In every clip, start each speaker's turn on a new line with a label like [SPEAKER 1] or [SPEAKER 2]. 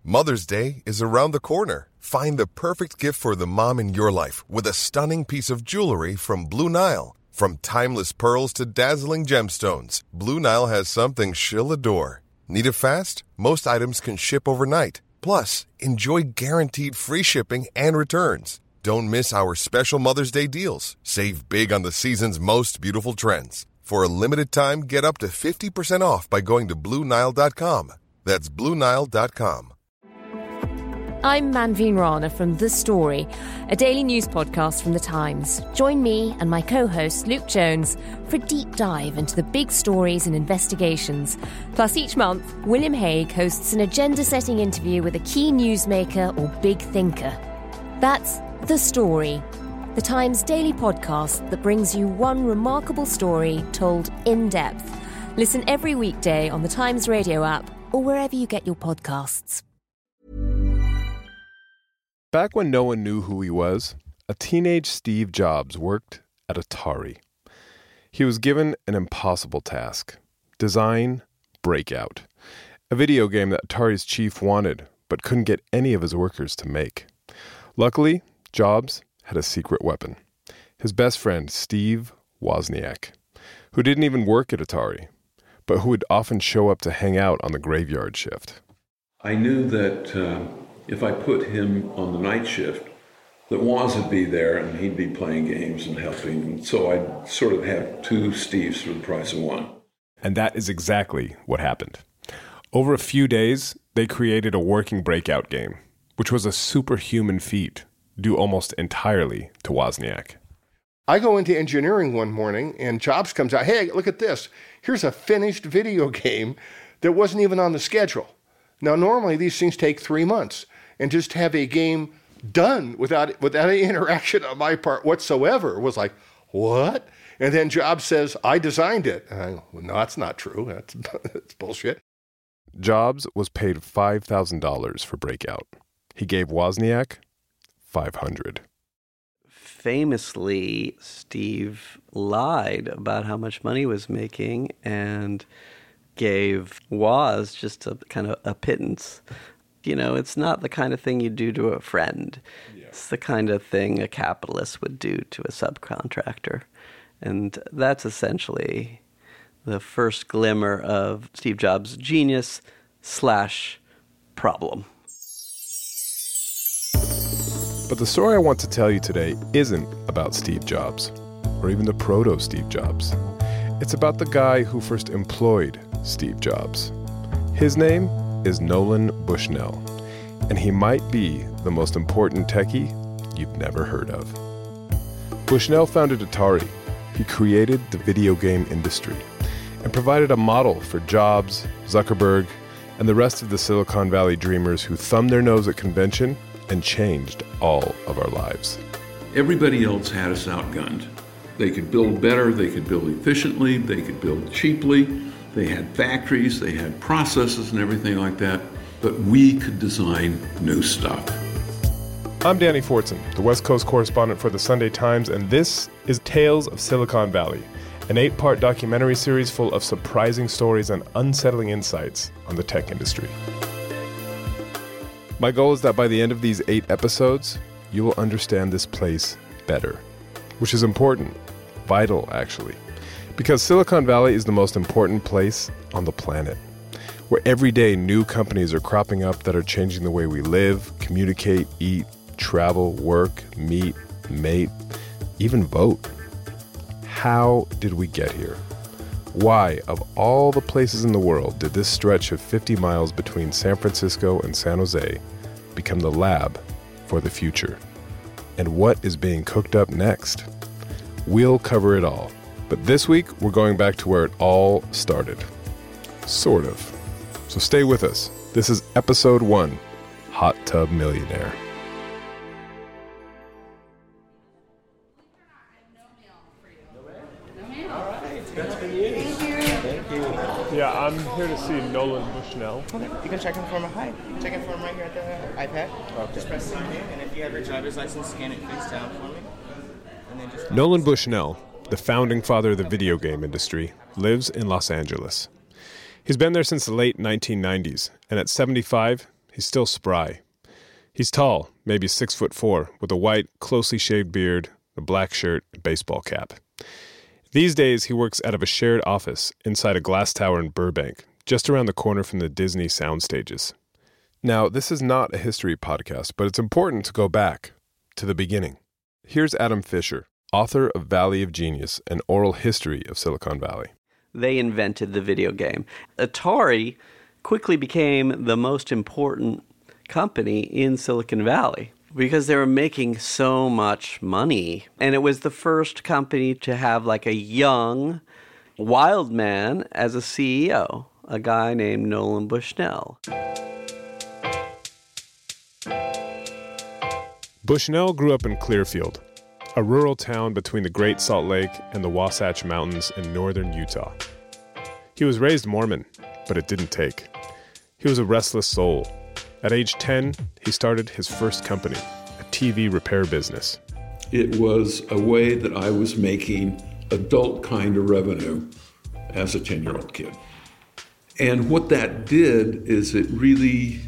[SPEAKER 1] Mother's Day is around the corner. Find the perfect gift for the mom in your life with a stunning piece of jewelry from Blue Nile. From timeless pearls to dazzling gemstones, Blue Nile has something she'll adore. Need it fast? Most items can ship overnight. Plus, enjoy guaranteed free shipping and returns. Don't miss our special Mother's Day deals. Save big on the season's most beautiful trends. For a limited time, get up to 50% off by going to BlueNile.com. That's BlueNile.com.
[SPEAKER 2] I'm Manveen Rana from The Story, a daily news podcast from The Times. Join me and my co-host Luke Jones for a deep dive into the big stories and investigations. Plus, each month, William Hague hosts an agenda-setting interview with a key newsmaker or big thinker. That's The Story, The Times daily podcast that brings you one remarkable story told in depth. Listen every weekday on the Times radio app or wherever you get your podcasts.
[SPEAKER 3] Back when no one knew who he was, a teenage Steve Jobs worked at Atari. He was given an impossible task: design Breakout, a video game that Atari's chief wanted but couldn't get any of his workers to make. Luckily, Jobs had a secret weapon: his best friend, Steve Wozniak, who didn't even work at Atari, but who would often show up to hang out on the graveyard shift.
[SPEAKER 4] I knew that if I put him on the night shift, that Woz would be there and he'd be playing games and helping. And so I'd sort of have two Steves for the price of one.
[SPEAKER 3] And that is exactly what happened. Over a few days, they created a working Breakout game, which was a superhuman feat, due almost entirely to Wozniak.
[SPEAKER 5] I go into engineering one morning and Jobs comes out, hey, look at this. Here's a finished video game that wasn't even on the schedule. Now, normally these things take 3 months, and just have a game done without any interaction on my part whatsoever was like, what? And then Jobs says, I designed it. And I go, well, no, that's not true. That's bullshit.
[SPEAKER 3] Jobs was paid $5,000 for Breakout. He gave Wozniak $500.
[SPEAKER 6] Famously, Steve lied about how much money he was making and gave Woz just a kind of a pittance. You know, it's not the kind of thing you do to a friend. Yeah. It's the kind of thing a capitalist would do to a subcontractor. And that's essentially the first glimmer of Steve Jobs' genius / problem.
[SPEAKER 3] But the story I want to tell you today isn't about Steve Jobs, or even the proto-Steve Jobs. It's about the guy who first employed Steve Jobs. His name is Nolan Bushnell, and he might be the most important techie you've never heard of. Bushnell founded Atari. He created the video game industry and provided a model for Jobs, Zuckerberg, and the rest of the Silicon Valley dreamers who thumbed their nose at convention and changed all of our lives.
[SPEAKER 4] Everybody else had us outgunned. They could build better, they could build efficiently, they could build cheaply. They had factories, they had processes and everything like that, but we could design new stuff.
[SPEAKER 3] I'm Danny Fortson, the West Coast correspondent for the Sunday Times, and this is Tales of Silicon Valley, an 8-part documentary series full of surprising stories and unsettling insights on the tech industry. My goal is that by the end of these 8 episodes, you will understand this place better, which is important, vital actually. Because Silicon Valley is the most important place on the planet, where every day new companies are cropping up that are changing the way we live, communicate, eat, travel, work, meet, mate, even vote. How did we get here? Why, of all the places in the world, did this stretch of 50 miles between San Francisco and San Jose become the lab for the future? And what is being cooked up next? We'll cover it all. But this week, we're going back to where it all started. Sort of. So stay with us. This is episode 1, Hot Tub Millionaire. Yeah, I'm here to see Nolan Bushnell.
[SPEAKER 7] Okay, you can check in for him. Hi. Check in for him right here at the iPad. Okay. Just press sign in, and if you have your driver's license, scan it face down for me. And then just
[SPEAKER 3] Nolan Bushnell, the founding father of the video game industry, lives in Los Angeles. He's been there since the late 1990s, and at 75, he's still spry. He's tall, maybe 6'4", with a white, closely shaved beard, a black shirt, and baseball cap. These days, he works out of a shared office inside a glass tower in Burbank, just around the corner from the Disney sound stages. Now, this is not a history podcast, but it's important to go back to the beginning. Here's Adam Fisher, author of Valley of Genius, an oral history of Silicon Valley.
[SPEAKER 6] They invented the video game. Atari quickly became the most important company in Silicon Valley because they were making so much money. And it was the first company to have like a young, wild man as a CEO, a guy named Nolan Bushnell.
[SPEAKER 3] Bushnell grew up in Clearfield, a rural town between the Great Salt Lake and the Wasatch Mountains in northern Utah. He was raised Mormon, but it didn't take. He was a restless soul. At age 10, he started his first company, a TV repair business.
[SPEAKER 4] It was a way that I was making adult kind of revenue as a 10-year-old kid. And what that did is it really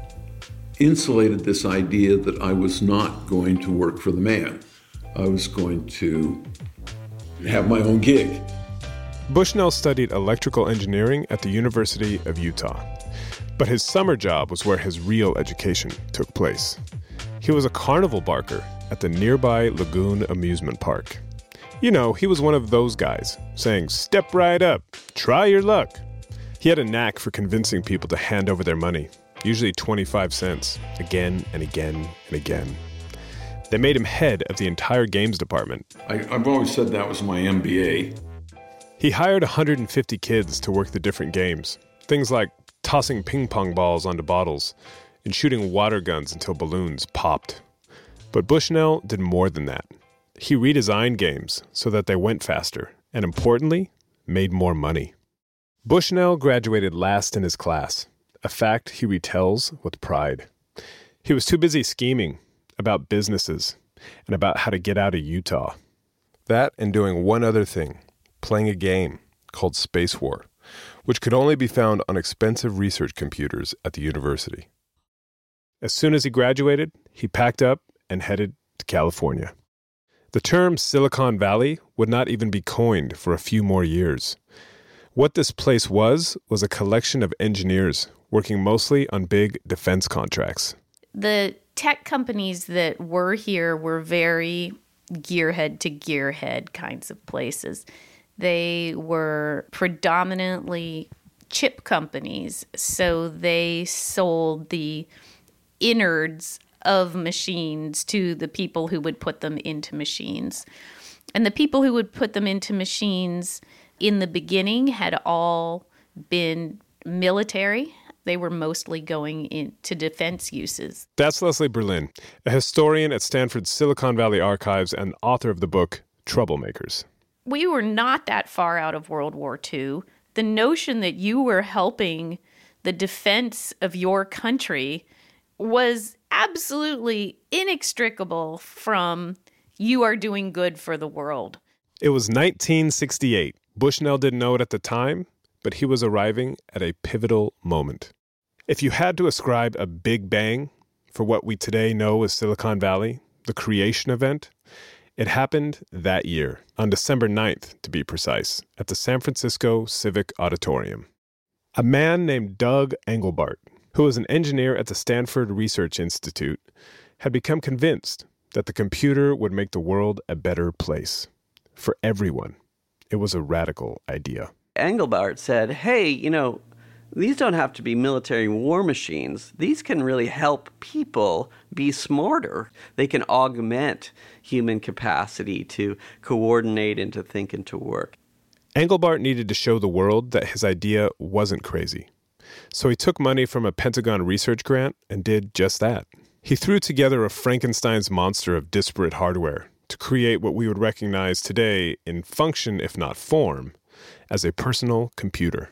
[SPEAKER 4] insulated this idea that I was not going to work for the man. I was going to have my own gig.
[SPEAKER 3] Bushnell studied electrical engineering at the University of Utah. But his summer job was where his real education took place. He was a carnival barker at the nearby Lagoon Amusement Park. You know, he was one of those guys, saying, "Step right up, try your luck." He had a knack for convincing people to hand over their money, usually 25 cents, again and again and again. They made him head of the entire games department.
[SPEAKER 4] I've always said that was my MBA.
[SPEAKER 3] He hired 150 kids to work the different games, things like tossing ping pong balls onto bottles and shooting water guns until balloons popped. But Bushnell did more than that. He redesigned games so that they went faster and, importantly, made more money. Bushnell graduated last in his class, a fact he retells with pride. He was too busy scheming about businesses and about how to get out of Utah. That and doing one other thing, playing a game called Space War, which could only be found on expensive research computers at the university. As soon as he graduated, he packed up and headed to California. The term Silicon Valley would not even be coined for a few more years. What this place was a collection of engineers working mostly on big defense contracts.
[SPEAKER 8] The tech companies that were here were very gearhead to gearhead kinds of places. They were predominantly chip companies, so they sold the innards of machines to the people who would put them into machines. And the people who would put them into machines in the beginning had all been military. They were mostly going into defense uses. That's
[SPEAKER 3] Leslie Berlin, a historian at Stanford's Silicon Valley Archives and author of the book Troublemakers.
[SPEAKER 8] We were not that far out of World War II. The notion that you were helping the defense of your country was absolutely inextricable from you are doing good for the world.
[SPEAKER 3] It was 1968. Bushnell didn't know it at the time, but he was arriving at a pivotal moment. If you had to ascribe a big bang for what we today know as Silicon Valley, the creation event, it happened that year, on December 9th, to be precise, at the San Francisco Civic Auditorium. A man named Doug Engelbart, who was an engineer at the Stanford Research Institute, had become convinced that the computer would make the world a better place. For everyone, it was a radical idea.
[SPEAKER 6] Engelbart said, hey, these don't have to be military war machines. These can really help people be smarter. They can augment human capacity to coordinate and to think and to work.
[SPEAKER 3] Engelbart needed to show the world that his idea wasn't crazy. So he took money from a Pentagon research grant and did just that. He threw together a Frankenstein's monster of disparate hardware to create what we would recognize today in function, if not form, as a personal computer.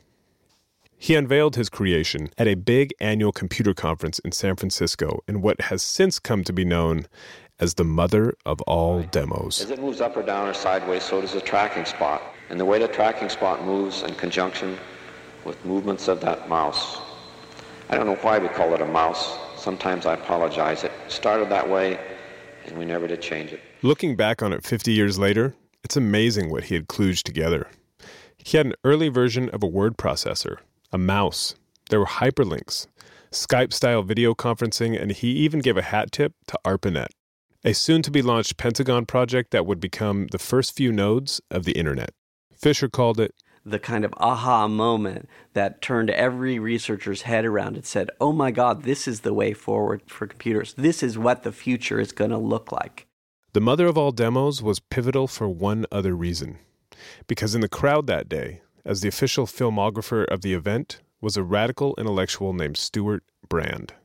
[SPEAKER 3] He unveiled his creation at a big annual computer conference in San Francisco in what has since come to be known as the mother of all demos.
[SPEAKER 9] As it moves up or down or sideways, so does the tracking spot. And the way the tracking spot moves in conjunction with movements of that mouse I don't know why we call it a mouse. Sometimes I apologize. It started that way, and we never did change it.
[SPEAKER 3] Looking back on it 50 years later, it's amazing what he had kludged together. He had an early version of a word processor, a mouse. There were hyperlinks, Skype-style video conferencing, and he even gave a hat tip to ARPANET, a soon-to-be-launched Pentagon project that would become the first few nodes of the internet. Fisher called it
[SPEAKER 6] the kind of aha moment that turned every researcher's head around and said, oh my God, this is the way forward for computers. This is what the future is going to look like.
[SPEAKER 3] The mother of all demos was pivotal for one other reason. Because in the crowd that day, as the official filmographer of the event, was a radical intellectual named Stewart Brand.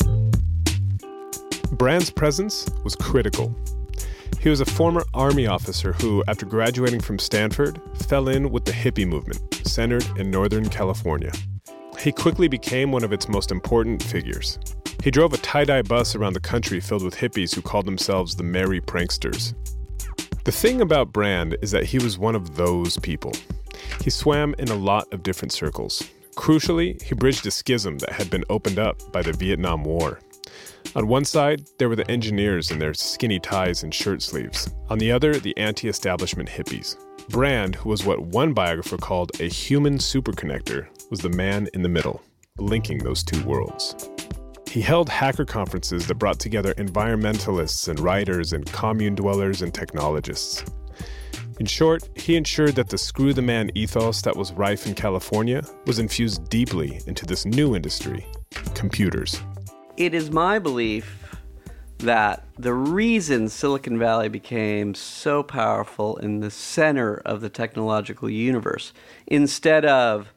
[SPEAKER 3] Brand's presence was critical. He was a former Army officer who, after graduating from Stanford, fell in with the hippie movement, centered in Northern California. He quickly became one of its most important figures. He drove a tie-dye bus around the country filled with hippies who called themselves the Merry Pranksters. The thing about Brand is that he was one of those people. He swam in a lot of different circles. Crucially, he bridged a schism that had been opened up by the Vietnam War. On one side, there were the engineers in their skinny ties and shirt sleeves. On the other, the anti-establishment hippies. Brand, who was what one biographer called a human superconnector, was the man in the middle, linking those two worlds. He held hacker conferences that brought together environmentalists and writers and commune dwellers and technologists. In short, he ensured that the screw the man ethos that was rife in California was infused deeply into this new industry, computers.
[SPEAKER 6] It is my belief that the reason Silicon Valley became so powerful in the center of the technological universe, instead of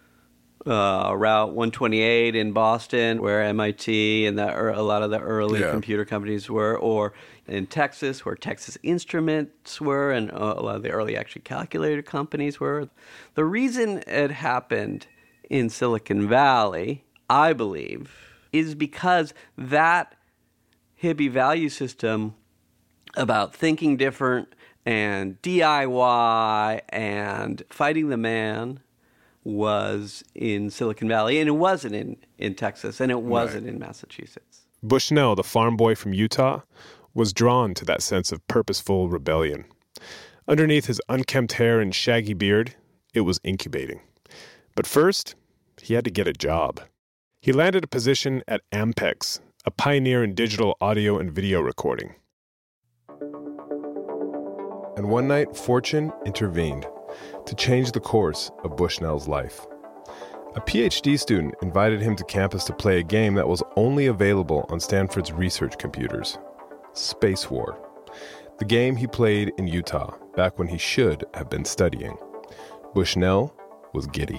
[SPEAKER 6] Route 128 in Boston, where MIT and a lot of the early computer companies were, or in Texas, where Texas Instruments were, and a lot of the early actually calculator companies were. The reason it happened in Silicon Valley, I believe, is because that hippie value system about thinking different and DIY and fighting the man was in Silicon Valley, and it wasn't in Texas, and it wasn't in Massachusetts.
[SPEAKER 3] Bushnell, the farm boy from Utah, was drawn to that sense of purposeful rebellion. Underneath his unkempt hair and shaggy beard, it was incubating. But first, he had to get a job. He landed a position at Ampex, a pioneer in digital audio and video recording. And one night, fortune intervened to change the course of Bushnell's life. A PhD student invited him to campus to play a game that was only available on Stanford's research computers, Space War. The game he played in Utah, back when he should have been studying. Bushnell was giddy.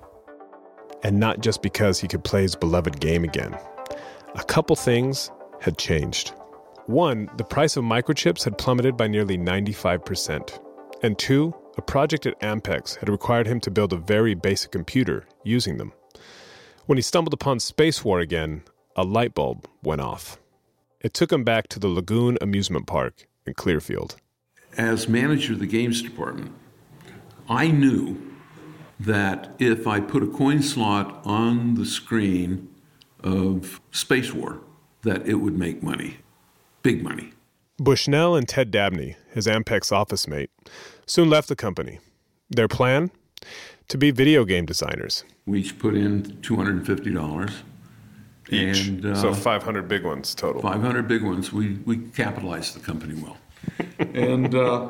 [SPEAKER 3] And not just because he could play his beloved game again. A couple things had changed. One, the price of microchips had plummeted by nearly 95%. And two, a project at Ampex had required him to build a very basic computer using them. When he stumbled upon Space War again, a light bulb went off. It took him back to the Lagoon Amusement Park in Clearfield.
[SPEAKER 4] As manager of the games department, I knew that if I put a coin slot on the screen of Space War, that it would make money, big money.
[SPEAKER 3] Bushnell and Ted Dabney, his Ampex office mate, soon left the company. Their plan? To be video game designers.
[SPEAKER 4] We each put in $250.
[SPEAKER 3] Each.
[SPEAKER 4] And,
[SPEAKER 3] so 500 big ones total.
[SPEAKER 4] 500 big ones. We capitalized the company well. And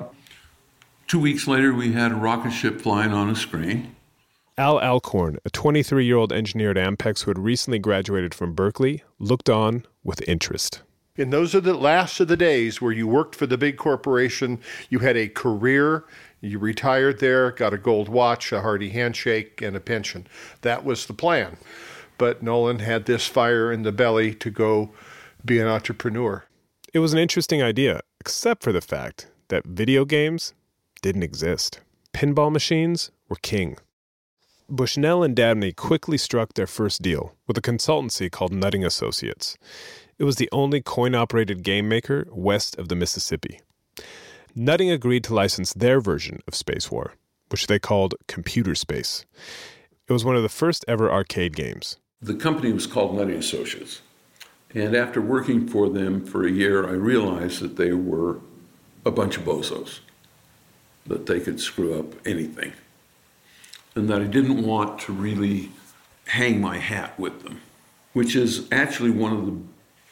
[SPEAKER 4] 2 weeks later, we had a rocket ship flying on a screen.
[SPEAKER 3] Al Alcorn, a 23-year-old engineer at Ampex who had recently graduated from Berkeley, looked on with interest.
[SPEAKER 5] And those are the last of the days where you worked for the big corporation, you had a career, you retired there, got a gold watch, a hearty handshake, and a pension. That was the plan. But Nolan had this fire in the belly to go be an entrepreneur.
[SPEAKER 3] It was an interesting idea, except for the fact that video games didn't exist. Pinball machines were king. Bushnell and Dabney quickly struck their first deal with a consultancy called Nutting Associates. It was the only coin-operated game maker west of the Mississippi. Nutting agreed to license their version of Space War, which they called Computer Space. It was one of the first ever arcade games,
[SPEAKER 4] The company was called Nutty Associates. And after working for them for a year, I realized that they were a bunch of bozos, that they could screw up anything, and that I didn't want to really hang my hat with them, which is actually one of the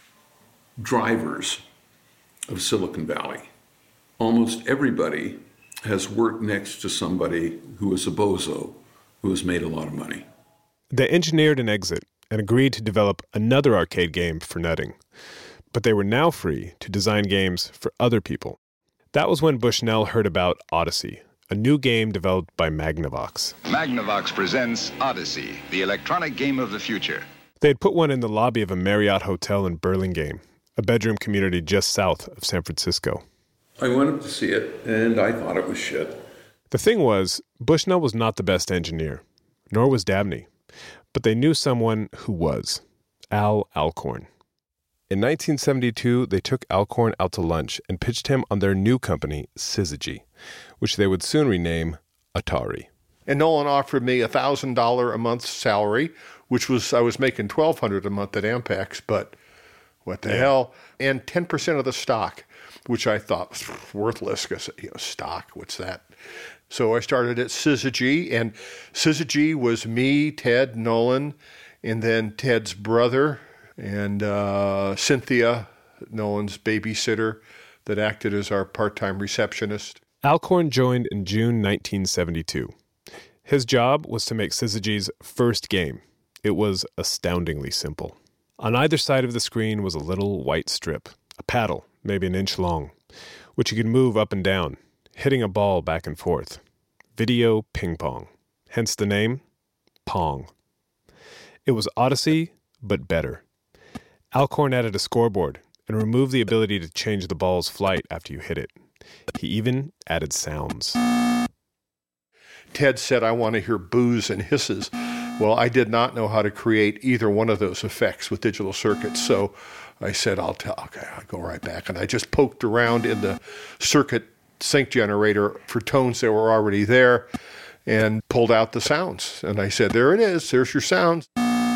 [SPEAKER 4] drivers of Silicon Valley. Almost everybody has worked next to somebody who is a bozo, who has made a lot of money.
[SPEAKER 3] They engineered an exit and agreed to develop another arcade game for Nutting. But they were now free to design games for other people. That was when Bushnell heard about Odyssey, a new game developed by Magnavox.
[SPEAKER 10] Magnavox presents Odyssey, the electronic game of the future.
[SPEAKER 3] They had put one in the lobby of a Marriott hotel in Burlingame, a bedroom community just south of San Francisco.
[SPEAKER 4] I went up to see it, and I thought it was shit.
[SPEAKER 3] The thing was, Bushnell was not the best engineer, nor was Dabney. But they knew someone who was, Al Alcorn. In 1972, they took Alcorn out to lunch and pitched him on their new company, Syzygy, which they would soon rename Atari.
[SPEAKER 5] And Nolan offered me $1,000 a month salary, which was, I was making $1,200 a month at Ampex, but what the hell? And 10% of the stock, which I thought was worthless because, stock, what's that? So I started at Syzygy, and Syzygy was me, Ted, Nolan, and then Ted's brother, and Cynthia, Nolan's babysitter, that acted as our part-time receptionist.
[SPEAKER 3] Alcorn joined in June 1972. His job was to make Syzygy's first game. It was astoundingly simple. On either side of the screen was a little white strip, a paddle, maybe an inch long, which you could move up and down, hitting a ball back and forth. Video ping pong. Hence the name, Pong. It was Odyssey, but better. Alcorn added a scoreboard and removed the ability to change the ball's flight after you hit it. He even added sounds.
[SPEAKER 5] Ted said, I want to hear boos and hisses. Well, I did not know how to create either one of those effects with digital circuits, so I said, I'll go right back. And I just poked around in the circuit sync generator for tones that were already there and pulled out the sounds. And I said, there it is. There's your sounds.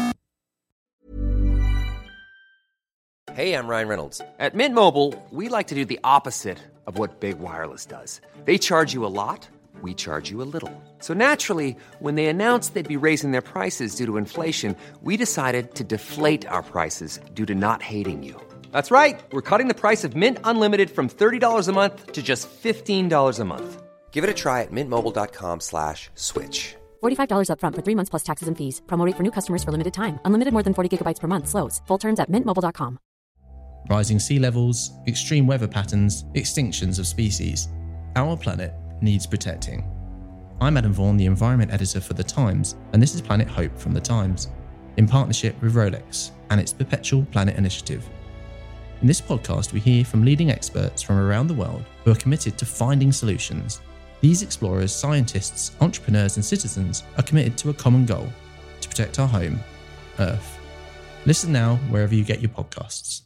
[SPEAKER 11] Hey, I'm Ryan Reynolds. At Mint Mobile, we like to do the opposite of what Big Wireless does. They charge you a lot. We charge you a little. So naturally, when they announced they'd be raising their prices due to inflation, we decided to deflate our prices due to not hating you. That's right. We're cutting the price of Mint Unlimited from $30 a month to just $15 a month. Give it a try at mintmobile.com/switch.
[SPEAKER 12] $45 up front for 3 months plus taxes and fees. Promo rate for new customers for limited time. Unlimited more than 40 gigabytes per month slows. Full terms at mintmobile.com.
[SPEAKER 13] Rising sea levels, extreme weather patterns, extinctions of species. Our planet needs protecting. I'm Adam Vaughan, the environment editor for The Times, and this is Planet Hope from The Times, in partnership with Rolex and its Perpetual Planet Initiative. In this podcast, we hear from leading experts from around the world who are committed to finding solutions. These explorers, scientists, entrepreneurs, and citizens are committed to a common goal: to protect our home, Earth. Listen now wherever you get your podcasts.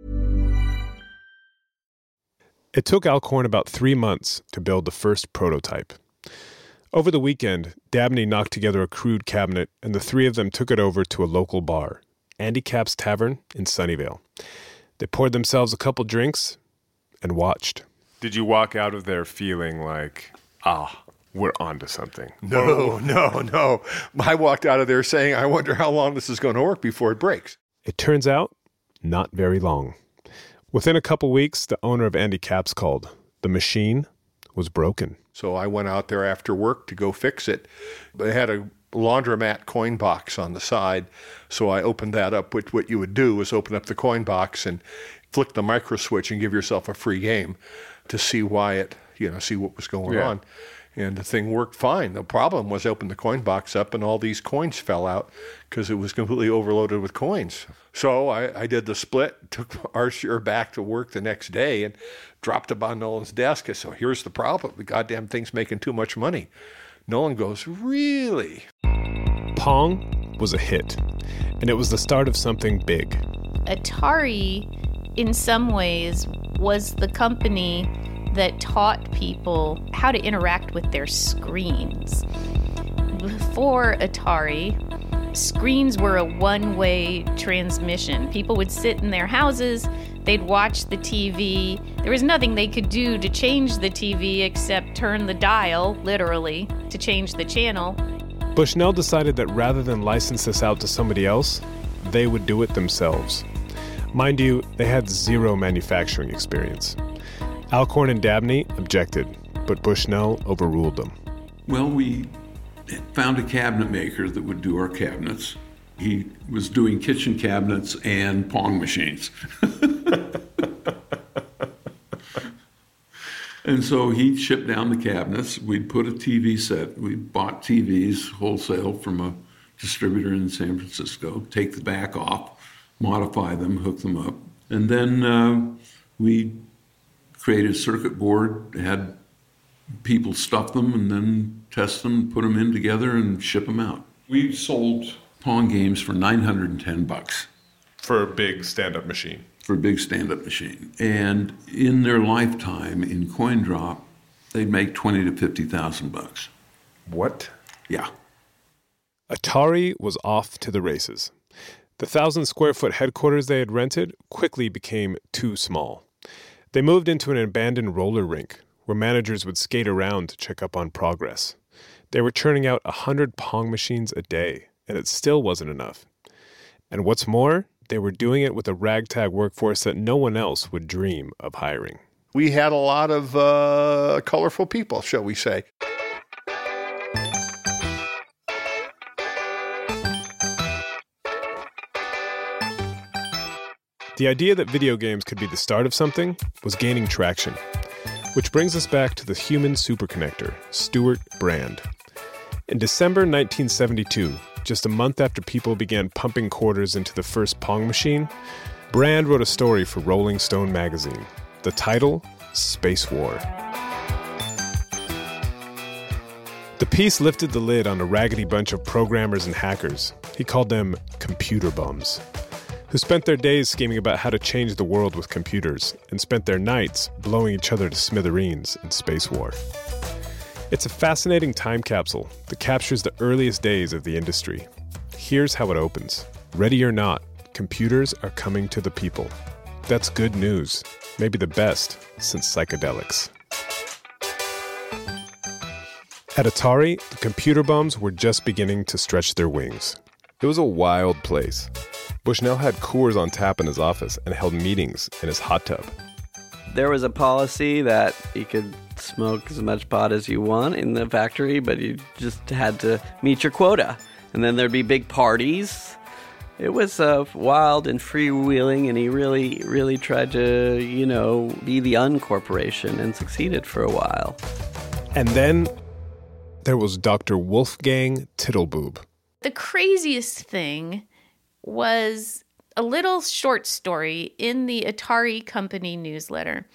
[SPEAKER 3] It took Alcorn about 3 months to build the first prototype. Over the weekend, Dabney knocked together a crude cabinet, and the three of them took it over to a local bar, Andy Capp's Tavern in Sunnyvale. They poured themselves a couple drinks and watched. Did you walk out of there feeling like, we're onto something?
[SPEAKER 5] No. I walked out of there saying, I wonder how long this is going to work before it breaks.
[SPEAKER 3] It turns out, not very long. Within a couple weeks, the owner of Andy Capp's called. The machine was broken.
[SPEAKER 5] So I went out there after work to go fix it. They had a laundromat coin box on the side, so I opened that up. What you would do is open up the coin box and flick the micro switch and give yourself a free game to see why it, see what was going on. And the thing worked fine. The problem was I opened the coin box up and all these coins fell out because it was completely overloaded with coins. So I did the split, took our share back to work the next day and dropped it on Nolan's desk. I said, here's the problem. The goddamn thing's making too much money. Nolan goes, really?
[SPEAKER 3] Pong was a hit, and it was the start of something big.
[SPEAKER 8] Atari, in some ways, was the company that taught people how to interact with their screens. Before Atari, screens were a one-way transmission. People would sit in their houses, they'd watch the TV. There was nothing they could do to change the TV except turn the dial, literally, to change the channel.
[SPEAKER 3] Bushnell decided that rather than license this out to somebody else, they would do it themselves. Mind you, they had zero manufacturing experience. Alcorn and Dabney objected, but Bushnell overruled them.
[SPEAKER 4] Well, we found a cabinet maker that would do our cabinets. He was doing kitchen cabinets and Pong machines. And so he'd ship down the cabinets. We'd put a TV set. We bought TVs wholesale from a distributor in San Francisco, take the back off, modify them, hook them up. And then we created a circuit board, had people stuff them and then test them, put them in together and ship them out. We sold Pong games for $910.
[SPEAKER 3] For a big stand-up machine.
[SPEAKER 4] For a big stand-up machine. And in their lifetime, in coin drop, they'd make $20,000 to $50,000.
[SPEAKER 3] What?
[SPEAKER 4] Yeah.
[SPEAKER 3] Atari was off to the races. The 1,000-square-foot headquarters they had rented quickly became too small. They moved into an abandoned roller rink where managers would skate around to check up on progress. They were churning out 100 Pong machines a day, and it still wasn't enough. And what's more, they were doing it with a ragtag workforce that no one else would dream of hiring.
[SPEAKER 5] We had a lot of colorful people, shall we say.
[SPEAKER 3] The idea that video games could be the start of something was gaining traction. Which brings us back to the human superconnector, Stewart Brand. In December 1972, just a month after people began pumping quarters into the first Pong machine, Brand wrote a story for Rolling Stone magazine. The title, Space War. The piece lifted the lid on a raggedy bunch of programmers and hackers. He called them computer bums, who spent their days scheming about how to change the world with computers and spent their nights blowing each other to smithereens in space war. It's a fascinating time capsule that captures the earliest days of the industry. Here's how it opens. Ready or not, computers are coming to the people. That's good news, maybe the best since psychedelics. At Atari, the computer bums were just beginning to stretch their wings. It was a wild place. Bushnell had Coors on tap in his office and held meetings in his hot tub.
[SPEAKER 6] There was a policy that you could smoke as much pot as you want in the factory, but you just had to meet your quota. And then there'd be big parties. It was wild and freewheeling, and he really tried to, be the uncorporation and succeeded for a while.
[SPEAKER 3] And then there was Dr. Wolfgang Tittleboob.
[SPEAKER 8] The craziest thing was a little short story in the Atari Company newsletter.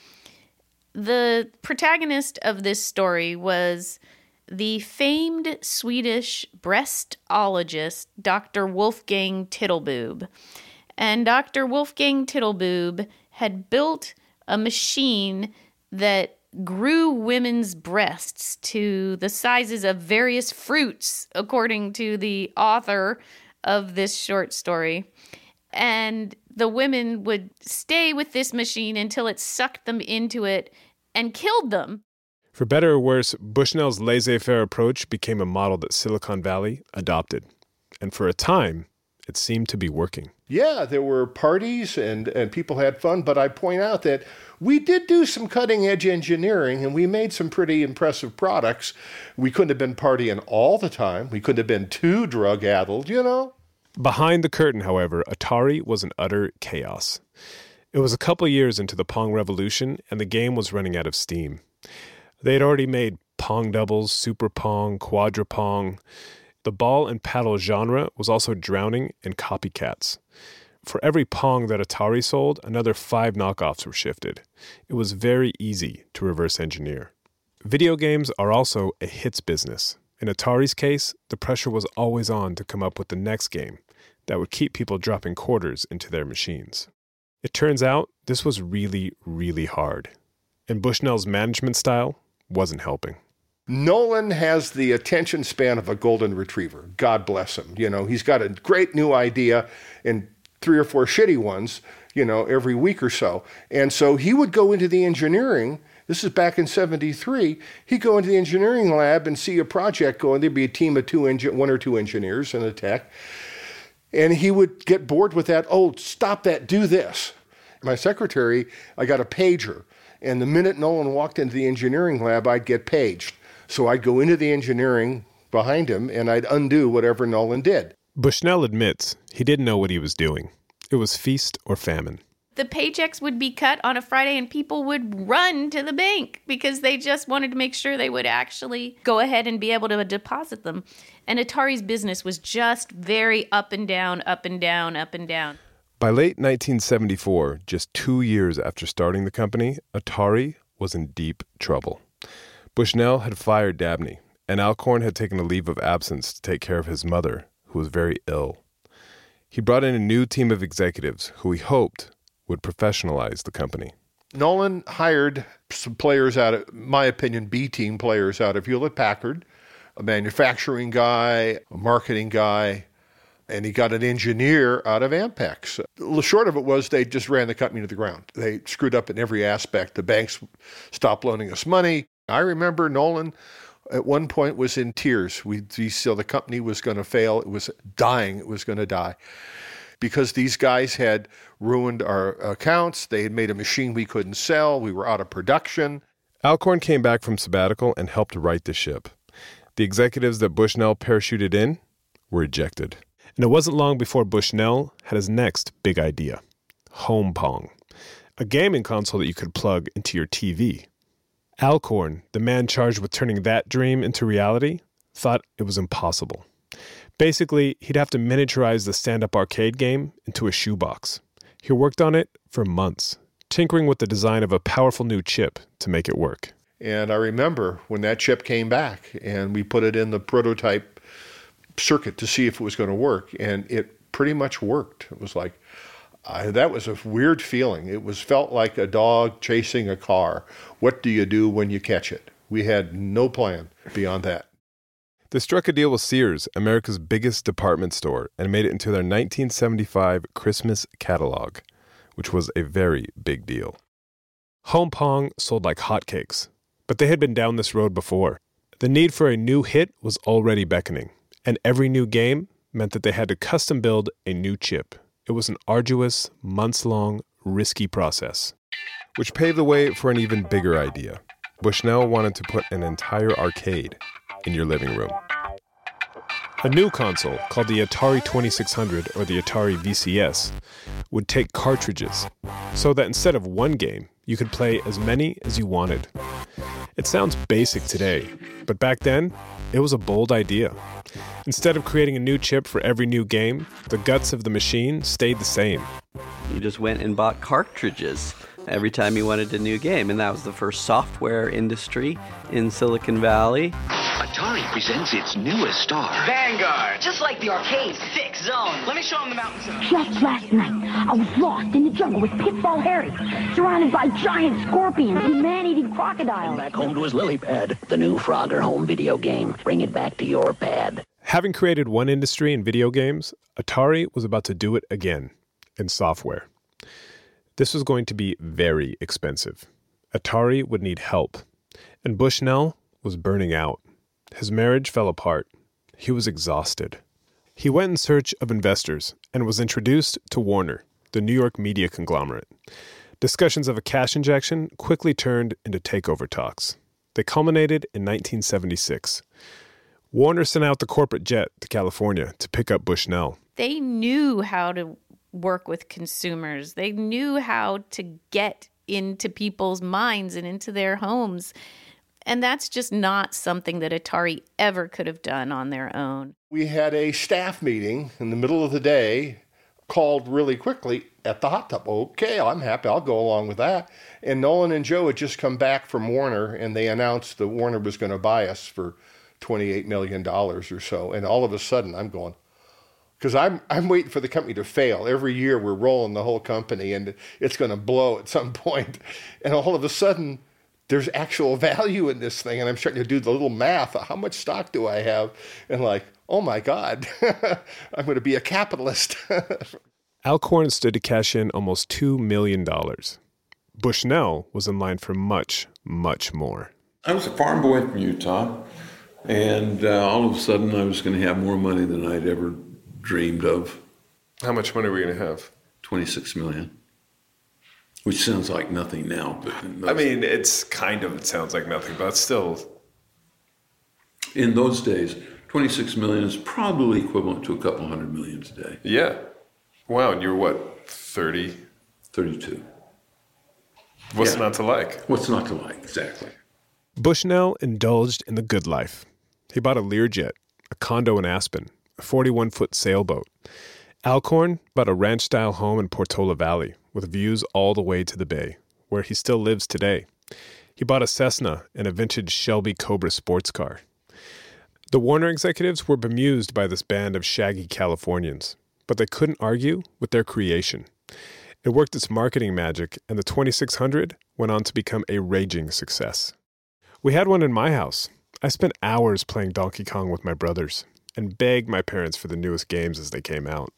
[SPEAKER 8] The protagonist of this story was the famed Swedish breastologist, Dr. Wolfgang Tittleboob. And Dr. Wolfgang Tittleboob had built a machine that grew women's breasts to the sizes of various fruits, according to the author of this short story. And the women would stay with this machine until it sucked them into it and killed them.
[SPEAKER 3] For better or worse, Bushnell's laissez-faire approach became a model that Silicon Valley adopted. And for a time, it seemed to be working.
[SPEAKER 5] Yeah, there were parties and people had fun, but I point out that we did do some cutting-edge engineering and we made some pretty impressive products. We couldn't have been partying all the time. We couldn't have been too drug-addled,
[SPEAKER 3] Behind the curtain, however, Atari was an utter chaos. It was a couple years into the Pong revolution, and the game was running out of steam. They had already made Pong doubles, Super Pong, Quadra Pong. The ball and paddle genre was also drowning in copycats. For every Pong that Atari sold, another 5 knockoffs were shifted. It was very easy to reverse engineer. Video games are also a hits business. In Atari's case, the pressure was always on to come up with the next game that would keep people dropping quarters into their machines. It turns out this was really, really hard. And Bushnell's management style wasn't helping.
[SPEAKER 5] Nolan has the attention span of a golden retriever. God bless him. He's got a great new idea and 3 or 4 shitty ones, every week or so. And so he would go into the engineering. This is back in 73. He'd go into the engineering lab and see a project going. There'd be a team of 1 or 2 engineers and a tech. And he would get bored with that. Oh, stop that, do this. My secretary, I got a pager. And the minute Nolan walked into the engineering lab, I'd get paged. So I'd go into the engineering behind him, and I'd undo whatever Nolan did.
[SPEAKER 3] Bushnell admits he didn't know what he was doing. It was feast or famine.
[SPEAKER 8] The paychecks would be cut on a Friday and people would run to the bank because they just wanted to make sure they would actually go ahead and be able to deposit them. And Atari's business was just very up and down, up and down, up and down.
[SPEAKER 3] By late 1974, just 2 years after starting the company, Atari was in deep trouble. Bushnell had fired Dabney, and Alcorn had taken a leave of absence to take care of his mother, who was very ill. He brought in a new team of executives who he hoped would professionalize the company.
[SPEAKER 5] Nolan hired some players out of, my opinion, B-team players out of Hewlett-Packard, a manufacturing guy, a marketing guy, and he got an engineer out of Ampex. The short of it was they just ran the company to the ground. They screwed up in every aspect. The banks stopped loaning us money. I remember Nolan at one point was in tears. We saw the company was going to fail. It was dying. It was going to die because these guys had ruined our accounts. They had made a machine we couldn't sell. We were out of production.
[SPEAKER 3] Alcorn came back from sabbatical and helped right the ship. The executives that Bushnell parachuted in were ejected. And it wasn't long before Bushnell had his next big idea, Home Pong, a gaming console that you could plug into your TV. Alcorn, the man charged with turning that dream into reality, thought it was impossible. Basically, he'd have to miniaturize the stand-up arcade game into a shoebox. He worked on it for months, tinkering with the design of a powerful new chip to make it work.
[SPEAKER 5] And I remember when that chip came back and we put it in the prototype circuit to see if it was going to work, and it pretty much worked. It was like, that was a weird feeling. It felt like a dog chasing a car. What do you do when you catch it? We had no plan beyond that.
[SPEAKER 3] They struck a deal with Sears, America's biggest department store, and made it into their 1975 Christmas catalog, which was a very big deal. Home Pong sold like hotcakes, but they had been down this road before. The need for a new hit was already beckoning, and every new game meant that they had to custom build a new chip. It was an arduous, months-long, risky process, which paved the way for an even bigger idea. Bushnell wanted to put an entire arcade in your living room. A new console, called the Atari 2600 or the Atari VCS, would take cartridges, so that instead of one game, you could play as many as you wanted. It sounds basic today, but back then, it was a bold idea. Instead of creating a new chip for every new game, the guts of the machine stayed the same.
[SPEAKER 6] You just went and bought cartridges every time you wanted a new game, and that was the first software industry in Silicon Valley.
[SPEAKER 14] Atari presents its newest star,
[SPEAKER 15] Vanguard.
[SPEAKER 14] Just like the arcade's 6 zones.
[SPEAKER 15] Let me show him the mountain zone.
[SPEAKER 16] Just last night, I was lost in the jungle with Pitfall Harry, surrounded by giant scorpions and man-eating crocodiles.
[SPEAKER 17] Back home to his lily pad, the new Frogger home video game. Bring it back to your pad.
[SPEAKER 3] Having created one industry in video games, Atari was about to do it again in software. This was going to be very expensive. Atari would need help, and Bushnell was burning out. His marriage fell apart. He was exhausted. He went in search of investors and was introduced to Warner, the New York media conglomerate. Discussions of a cash injection quickly turned into takeover talks. They culminated in 1976. Warner sent out the corporate jet to California to pick up Bushnell.
[SPEAKER 8] They knew how to work with consumers. They knew how to get into people's minds and into their homes. And that's just not something that Atari ever could have done on their own.
[SPEAKER 5] We had a staff meeting in the middle of the day, called really quickly at the hot tub. Okay, I'm happy. I'll go along with that. And Nolan and Joe had just come back from Warner, and they announced that Warner was going to buy us for $28 million or so. And all of a sudden, I'm going, because I'm waiting for the company to fail. Every year we're rolling the whole company, and it's going to blow at some point. And all of a sudden, there's actual value in this thing. And I'm starting to do the little math. How much stock do I have? And like, oh my God, I'm going to be a capitalist.
[SPEAKER 3] Alcorn stood to cash in almost $2 million. Bushnell was in line for much, much more.
[SPEAKER 4] I was a farm boy from Utah, and all of a sudden I was going to have more money than I'd ever dreamed of.
[SPEAKER 3] How much money were you going to have?
[SPEAKER 4] $26 million, which sounds like nothing now. But
[SPEAKER 3] I mean, it sounds like nothing, but still.
[SPEAKER 4] In those days, $26 million is probably equivalent to a couple $100 million today.
[SPEAKER 3] Yeah. Wow, and you were what, 30?
[SPEAKER 4] 32.
[SPEAKER 3] What's not to like?
[SPEAKER 4] What's not to like, exactly.
[SPEAKER 3] Bushnell indulged in the good life. He bought a Learjet, a condo in Aspen, a 41-foot sailboat. Alcorn bought a ranch-style home in Portola Valley with views all the way to the bay, where he still lives today. He bought a Cessna and a vintage Shelby Cobra sports car. The Warner executives were bemused by this band of shaggy Californians, but they couldn't argue with their creation. It worked its marketing magic, and the 2600 went on to become a raging success. We had one in my house. I spent hours playing Donkey Kong with my brothers and begged my parents for the newest games as they came out.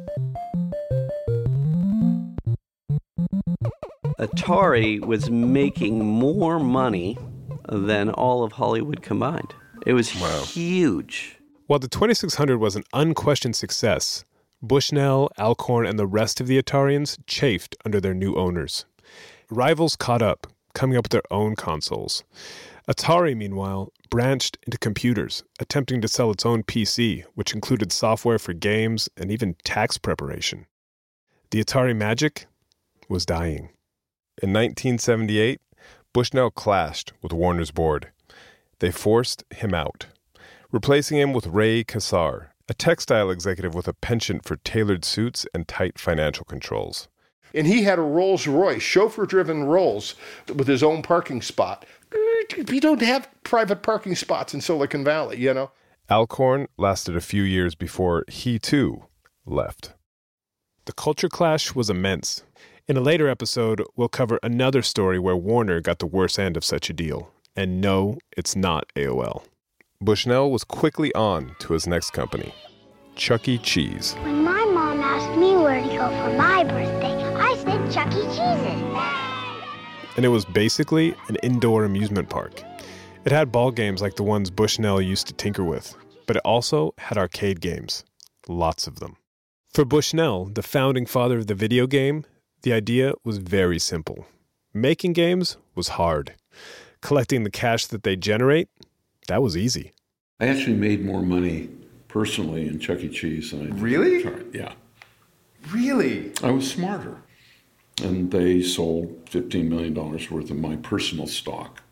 [SPEAKER 6] Atari was making more money than all of Hollywood combined. It was huge.
[SPEAKER 3] While the 2600 was an unquestioned success, Bushnell, Alcorn, and the rest of the Atarians chafed under their new owners. Rivals caught up, coming up with their own consoles. Atari, meanwhile, branched into computers, attempting to sell its own PC, which included software for games and even tax preparation. The Atari magic was dying. In 1978, Bushnell clashed with Warner's board. They forced him out, replacing him with Ray Kassar, a textile executive with a penchant for tailored suits and tight financial controls.
[SPEAKER 5] And he had a Rolls Royce, chauffeur-driven Rolls, with his own parking spot. You don't have private parking spots in Silicon Valley, you know.
[SPEAKER 3] Alcorn lasted a few years before he, too, left. The culture clash was immense. In a later episode, we'll cover another story where Warner got the worst end of such a deal. And no, it's not AOL. Bushnell was quickly on to his next company, Chuck E. Cheese.
[SPEAKER 16] When my mom asked me where to go for my birthday, I said Chuck E. Cheese's.
[SPEAKER 3] And it was basically an indoor amusement park. It had ball games like the ones Bushnell used to tinker with, but it also had arcade games, lots of them. For Bushnell, the founding father of the video game, the idea was very simple. Making games was hard. Collecting the cash that they generate, that was easy.
[SPEAKER 4] I actually made more money personally in Chuck E. Cheese than I did.
[SPEAKER 3] Really?
[SPEAKER 4] Yeah.
[SPEAKER 3] Really?
[SPEAKER 4] I was smarter. And they sold $15 million worth of my personal stock.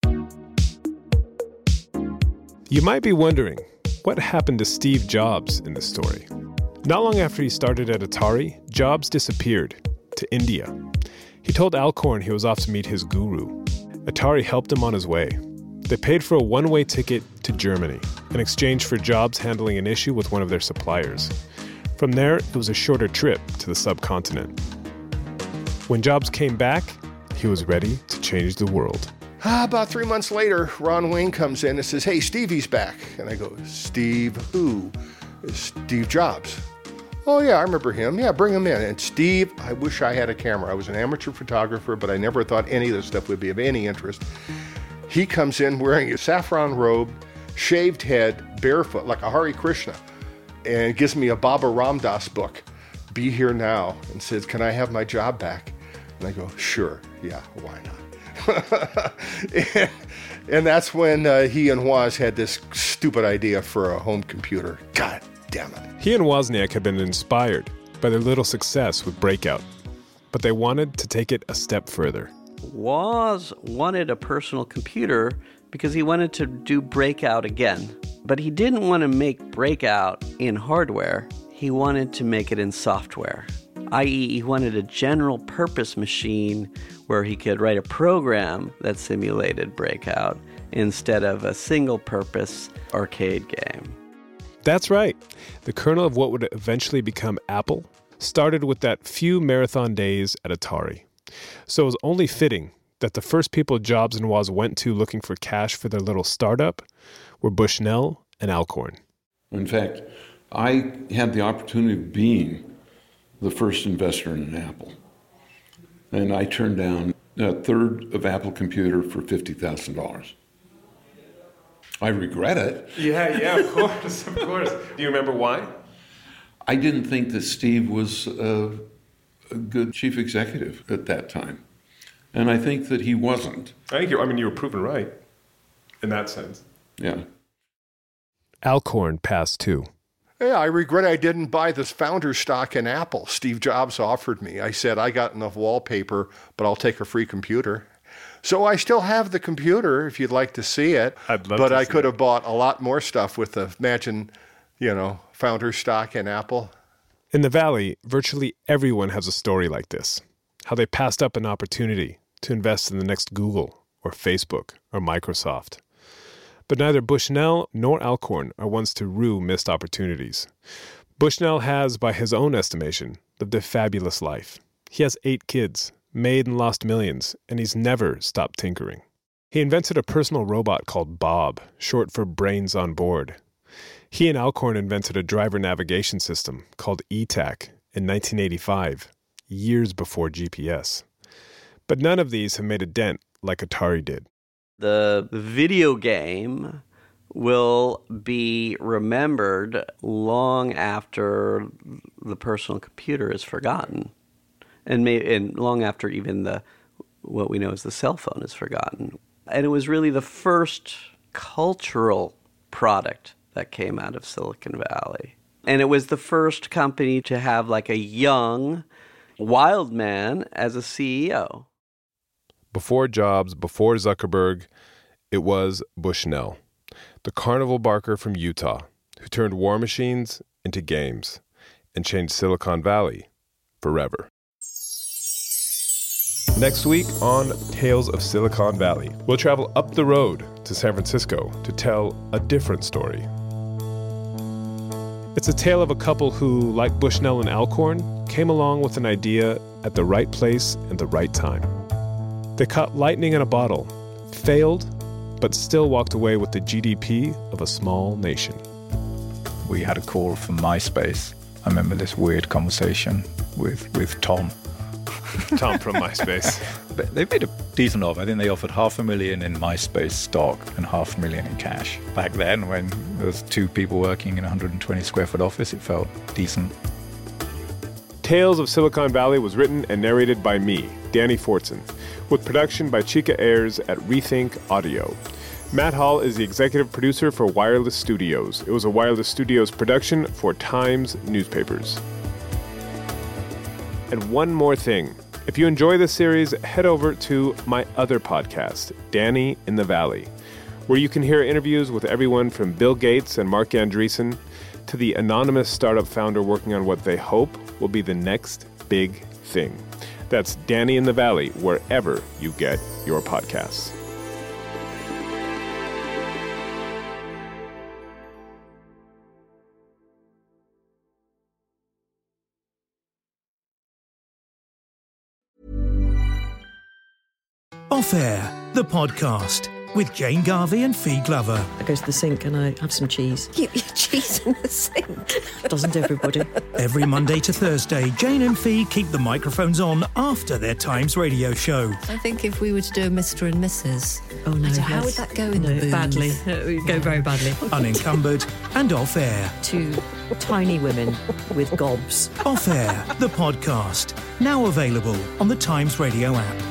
[SPEAKER 3] You might be wondering, what happened to Steve Jobs in this story? Not long after he started at Atari, Jobs disappeared to India. He told Alcorn he was off to meet his guru. Atari helped him on his way. They paid for a one-way ticket to Germany in exchange for Jobs handling an issue with one of their suppliers. From there, it was a shorter trip to the subcontinent. When Jobs came back, he was ready to change the world.
[SPEAKER 5] About 3 months later, Ron Wayne comes in and says, "Hey, Stevie's back." And I go, "Steve who?" "Steve Jobs." "Oh, yeah, I remember him. Yeah, bring him in." And Steve, I wish I had a camera. I was an amateur photographer, but I never thought any of this stuff would be of any interest. He comes in wearing a saffron robe, shaved head, barefoot, like a Hare Krishna, and gives me a Baba Ram Dass book, Be Here Now, and says, "Can I have my job back?" And I go, "Sure, yeah, why not?" and that's when he and Woz had this stupid idea for a home computer. God damn it.
[SPEAKER 3] He and Wozniak had been inspired by their little success with Breakout, but they wanted to take it a step further.
[SPEAKER 6] Woz wanted a personal computer because he wanted to do Breakout again. But he didn't want to make Breakout in hardware. He wanted to make it in software. I.e., he wanted a general purpose machine where he could write a program that simulated Breakout instead of a single purpose arcade game.
[SPEAKER 3] That's right. The kernel of what would eventually become Apple started with that few marathon days at Atari. So it was only fitting that the first people Jobs and Woz went to looking for cash for their little startup were Bushnell and Alcorn.
[SPEAKER 4] In fact, I had the opportunity of being the first investor in Apple. And I turned down a third of Apple Computer for $50,000. I regret it.
[SPEAKER 3] Yeah, of course. Do you remember why?
[SPEAKER 4] I didn't think that Steve was a good chief executive at that time. And I think that he wasn't.
[SPEAKER 3] You were proven right in that sense.
[SPEAKER 4] Yeah.
[SPEAKER 3] Alcorn passed too.
[SPEAKER 5] Yeah, I regret I didn't buy this founder stock in Apple. Steve Jobs offered me. I said, I got enough wallpaper, but I'll take a free computer. So I still have the computer if you'd like to see it.
[SPEAKER 3] I'd love
[SPEAKER 5] but
[SPEAKER 3] to
[SPEAKER 5] I
[SPEAKER 3] see
[SPEAKER 5] could
[SPEAKER 3] it.
[SPEAKER 5] have bought a lot more stuff with the, imagine, founder stock in Apple.
[SPEAKER 3] In the Valley, virtually everyone has a story like this. How they passed up an opportunity to invest in the next Google or Facebook or Microsoft. But neither Bushnell nor Alcorn are ones to rue missed opportunities. Bushnell has, by his own estimation, lived a fabulous life. He has 8 kids, made and lost millions, and he's never stopped tinkering. He invented a personal robot called Bob, short for Brains on Board. He and Alcorn invented a driver navigation system called ETAC in 1985, years before GPS. But none of these have made a dent like Atari did.
[SPEAKER 6] The video game will be remembered long after the personal computer is forgotten, and long after even what we know as the cell phone is forgotten. And it was really the first cultural product that came out of Silicon Valley. And it was the first company to have like a young, wild man as a CEO.
[SPEAKER 3] Before Jobs, before Zuckerberg, it was Bushnell, the carnival barker from Utah, who turned war machines into games and changed Silicon Valley forever. Next week on Tales of Silicon Valley, we'll travel up the road to San Francisco to tell a different story. It's a tale of a couple who, like Bushnell and Alcorn, came along with an idea at the right place and the right time. They caught lightning in a bottle, failed, but still walked away with the GDP of a small nation.
[SPEAKER 15] We had a call from MySpace. I remember this weird conversation with Tom.
[SPEAKER 3] Tom from MySpace.
[SPEAKER 15] They made a decent offer. I think they offered $500,000 in MySpace stock and $500,000 in cash. Back then, when there was 2 people working in a 120 square foot office, it felt decent.
[SPEAKER 3] Tales of Silicon Valley was written and narrated by me, Danny Fortson, with production by Chica Ayers at Rethink Audio. Matt Hall is the executive producer for Wireless Studios. It was a Wireless Studios production for Times newspapers. And one more thing. If you enjoy this series, head over to my other podcast, Danny in the Valley, where you can hear interviews with everyone from Bill Gates and Mark Andreessen to the anonymous startup founder working on what they hope will be the next big thing. That's Danny in the Valley, wherever you get your podcasts.
[SPEAKER 18] Off Air, the podcast with Jane Garvey and Fee Glover.
[SPEAKER 19] I go to the sink and I have some cheese.
[SPEAKER 20] Keep your cheese in the sink.
[SPEAKER 19] Doesn't everybody?
[SPEAKER 18] Every Monday to Thursday, Jane and Fee keep the microphones on after their Times radio show.
[SPEAKER 20] I think if we were to do a Mr. and Mrs.
[SPEAKER 19] Oh no,
[SPEAKER 20] how would that go in the booth?
[SPEAKER 19] Badly. It would go very badly.
[SPEAKER 18] Unencumbered and Off Air.
[SPEAKER 19] 2 tiny women with gobs.
[SPEAKER 18] Off Air, the podcast. Now available on the Times Radio app.